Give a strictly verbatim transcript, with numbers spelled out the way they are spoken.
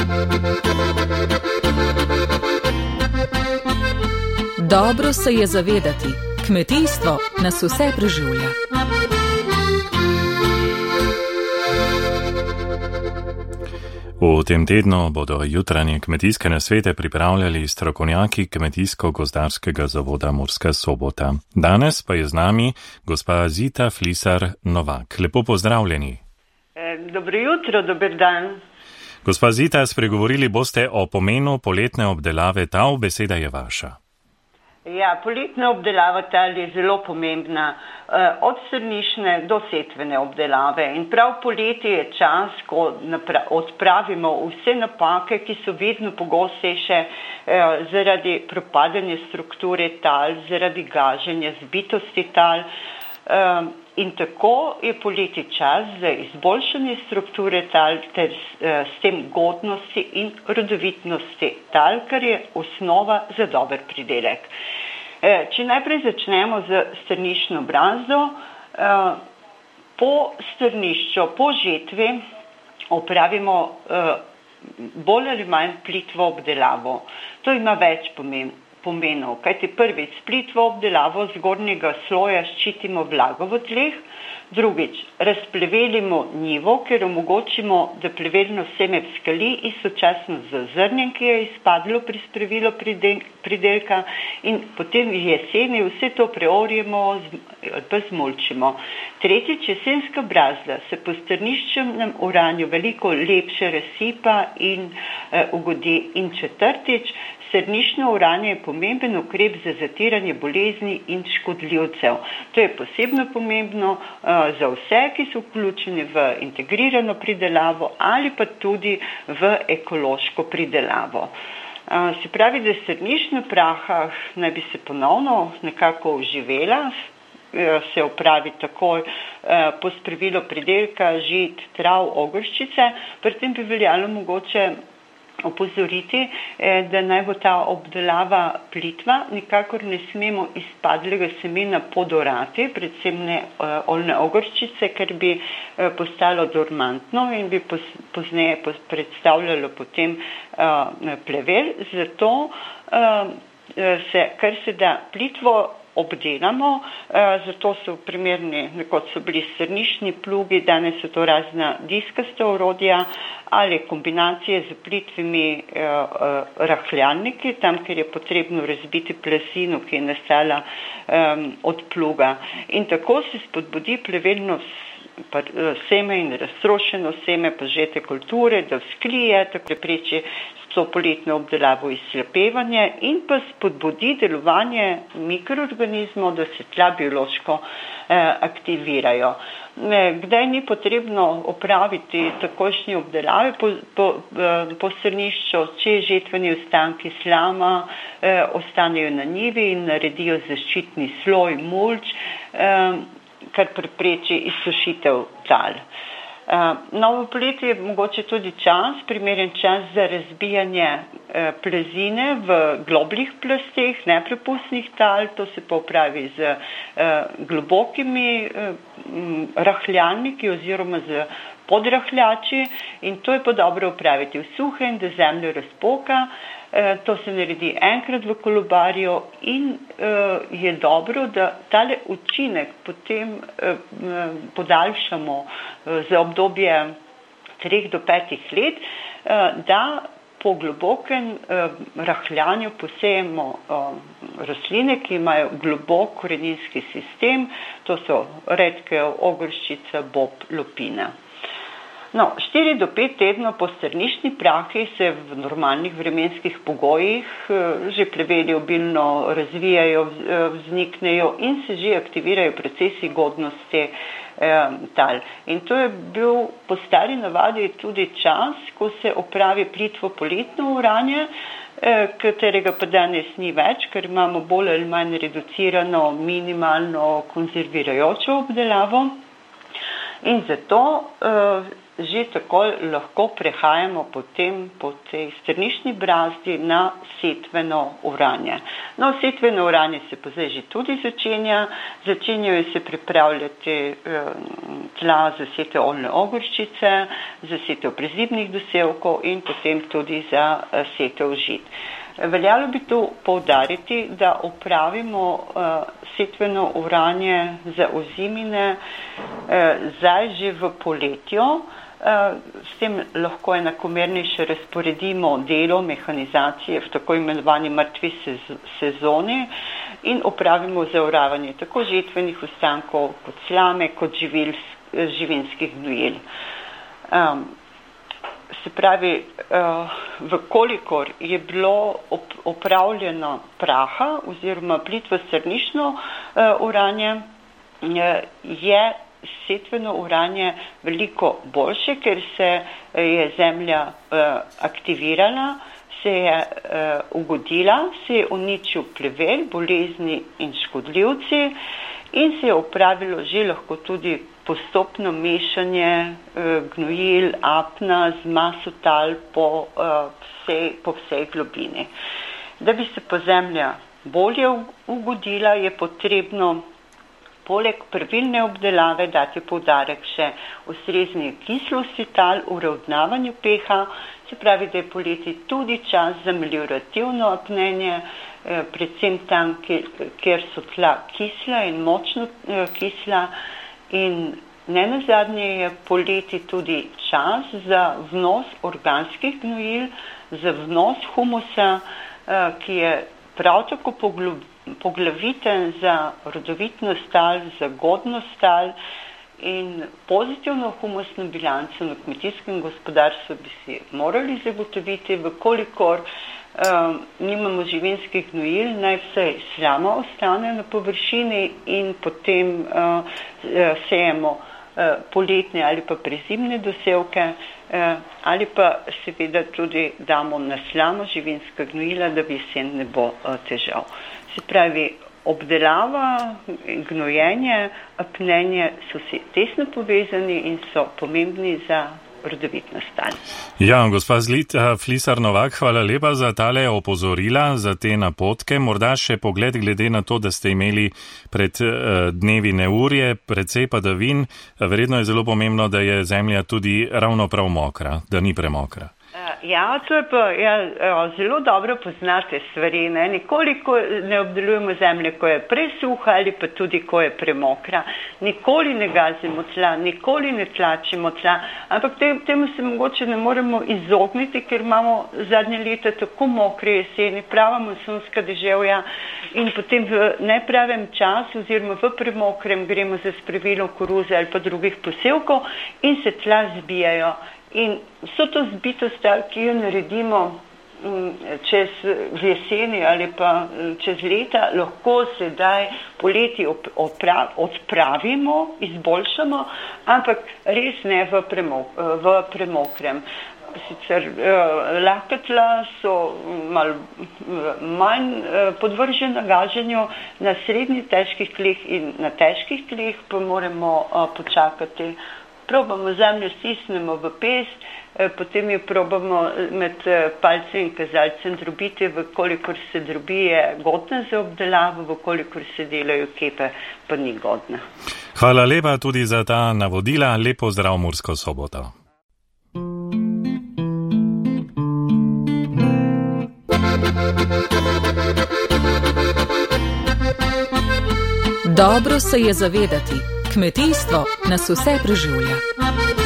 Dobro se je zavedati, kmetijstvo nas vse preživlja. V tem tednu bodo jutranje kmetijske nasvete pripravljali strokovnjaki Kmetijsko-gozdarskega zavoda Murska Sobota. Danes pa je z nami gospa Zita Flisar-Novak. Lepo pozdravljeni. Dobro jutro, dober dan. Gospa Zita, spregovorili boste o pomenu poletne obdelave tal, beseda je vaša. Ja, poletna obdelava tal je zelo pomembna, od strnišne do setvene obdelave. In prav poleti je čas, ko odpravimo vse napake, ki so vedno pogostejše zaradi propadanja strukture tal, zaradi gaženja zbitosti tal. In tako je poleti čas za izboljšanje strukture tal ter s tem godnosti in rodovitnosti tal, kar je osnova za dober pridelek. Če najprej začnemo z strnišno brazdo, po strnišču, po žetvi opravimo bolj ali manj plitvo obdelavo. To ima več pomenov, kajti prvič plitvo obdelavo zgornjega sloja ščitimo vlago v tleh, drugič razplevelimo njivo, ker omogočimo, da plevelno seme vzkali istočasno z zrnjem, ki je izpadlo pri spravilu pridelka, in potem v jeseni vse to preorjemo pa zmulčimo. Tretjič, jesenska brazda se po strniščnem oranju veliko lepše razsipa in eh, ugodi. In četrtič, strnišno oranje je pomemben ukrep za zatiranje bolezni in škodljivcev. To je posebno pomembno uh, za vse, ki so vključeni v integrirano pridelavo ali pa tudi v ekološko pridelavo. Uh, se pravi, da strnišna praha naj bi se ponovno nekako oživela, se opravi takoj uh, po spravilu pridelka žit, trav, ogrščice. Pri tem bi veljalo mogoče opozoriti, da naj bo ta obdelava plitva, nikakor ne smemo izpadlega semena podorati, predvsem ne oljne ogrščice, ker bi postalo dormantno in bi pozneje predstavljalo potem plevel. Zato se, kar se da plitvo obdelamo, zato so primerni, kot so bili strnišni plugi, danes so to razna diskasta orodja ali kombinacije z plitvimi eh, eh, rahljanniki, tam, kjer je potrebno razbiti plazino, ki je nastala eh, od pluga. In tako se spodbudi plevelno seme in raztrošeno seme požete kulture, da vzklije, tako prepreči to poletno obdelavo izslepevanje in pa spodbudi delovanje mikroorganizmov, da se tla biološko eh, aktivirajo. Kdaj ni potrebno opraviti takošnje obdelave po, po, po strnišču, če žetveni ostanki slama eh, ostanejo na njivi in naredijo zaščitni sloj mulč, eh, kar prepreči izsušitev tal. Uh, novo poletje je mogoče tudi čas, primeren čas za razbijanje uh, plazine v globljih plasteh, neprepustnih tal. To se pa opravi z uh, globokimi uh, rahljanniki oziroma z podrahljači, in to je pa dobro opraviti v suhem, da zemljo razpoka. To se naredi enkrat v kolobarju in uh, je dobro, da tale učinek potem uh, podaljšamo uh, za obdobje treh do petih let, uh, da po globokem uh, rahljanju posejemo uh, rastline, ki imajo globok koreninski sistem, to so redkev, ogrščica, bob, lupina. No, štiri do pet tednov po strnišni prahi se v normalnih vremenskih pogojih že pleveli obilno razvijajo, vzniknejo in se že aktivirajo procesi godnosti eh, tal. In to je bil po stari navadi tudi čas, ko se opravi plitvo poletno oranje, eh, katerega pa danes ni več, ker imamo bolj ali manj reducirano, minimalno konzervirajočo obdelavo. In zato uh, že takoj lahko prehajamo potem po tej strnišni brazdi na setveno oranje. No, setveno oranje se pa zdaj že tudi začenja, začenjajo se pripravljati eh, tla za setev oljne ogorčice, za setev prezimnih dosevkov in potem tudi za eh, setev žit. Veljalo bi tu poudariti, da opravimo uh, setveno oranje za ozimine uh, zdaj že v poletju. Uh, s tem lahko enakomernejše razporedimo delo mehanizacije v tako imenovani mrtvi sez- sezoni in opravimo zaoravanje tako žetvenih ostankov kot slame, kot živil, živinskih gnojil. Um, Se pravi, vkolikor je bilo opravljeno praha oziroma plitvo strnišno oranje, je setveno oranje veliko boljše, ker se je zemlja aktivirala, se je ugodila, se je uničil plevel, bolezni in škodljivci in se je opravilo že lahko tudi postopno mešanje eh, gnojil, apna z maso tal po, eh, vsej, po vsej globini. Da bi se pa zemlja bolje ugodila, je potrebno poleg pravilne obdelave dati poudarek še ustrezni kislosti tal, uravnavanju pH, se pravi, da je poleti tudi čas za meliorativno apnenje, eh, predvsem tam, kjer so tla kisla in močno eh, kisla. In ne nazadnje je poleti tudi čas za vnos organskih gnojil, za vnos humusa, ki je prav tako poglaviten za rodovitnost tal, za godnost tal in pozitivno humusno bilanco na kmetijskem gospodarstvu bi si morali zagotoviti, vkolikor Uh, nimamo živinskih gnojil, naj vsaj slama ostane na površini in potem uh, sejemo uh, poletne ali pa prezimne dosevke uh, ali pa seveda tudi damo na slamo živinska gnojila, da v jesen ne bo uh, težav. Se pravi, obdelava, gnojenje, apnenje so si tesno povezani in so pomembni za rodovitnost tal. Ja, gospa Zlita Flisar-Novak, hvala lepa za tale opozorila, za te napotke. Morda še pogled glede na to, da ste imeli pred uh, dnevi neurje, precej padavin. Verjetno je zelo pomembno, da je zemlja tudi ravno prav mokra, da ni premokra. Ja, to je pa, ja, zelo dobro poznate stvari, ne? Nikoli ne obdelujemo zemlje, ko je presuha ali pa tudi, ko je premokra. Nikoli ne gazimo tla, nikoli ne tlačimo tla, ampak te, temu se mogoče ne moremo izogniti, ker imamo zadnje leta tako mokre jeseni, prava monsunska deževja in potem v nepravem času oziroma v premokrem gremo za spravilo koruze ali pa drugih posevkov in se tla zbijajo. In vso to zbitost, ki jo naredimo čez v jeseni ali pa čez leta, lahko sedaj poleti odpravimo, izboljšamo, ampak res ne v, premok, v premokrem. Sicer eh, lahka tla so mal, manj eh, podvržena gaženju, na srednji težkih tleh in na težkih tleh pa moramo eh, počakati. Probamo zemljo stisnemo v pest, eh, potem jo probamo med eh, palcem in kazalcem drobiti, vkolikor se drobi je godna za obdelavo, vkolikor se delajo kepe, pa ni godna. Hvala lepa tudi za ta navodila. Lepo zdrav Mursko Soboto. Dobro se je zavedati, kmetijstvo nas vse preživlja.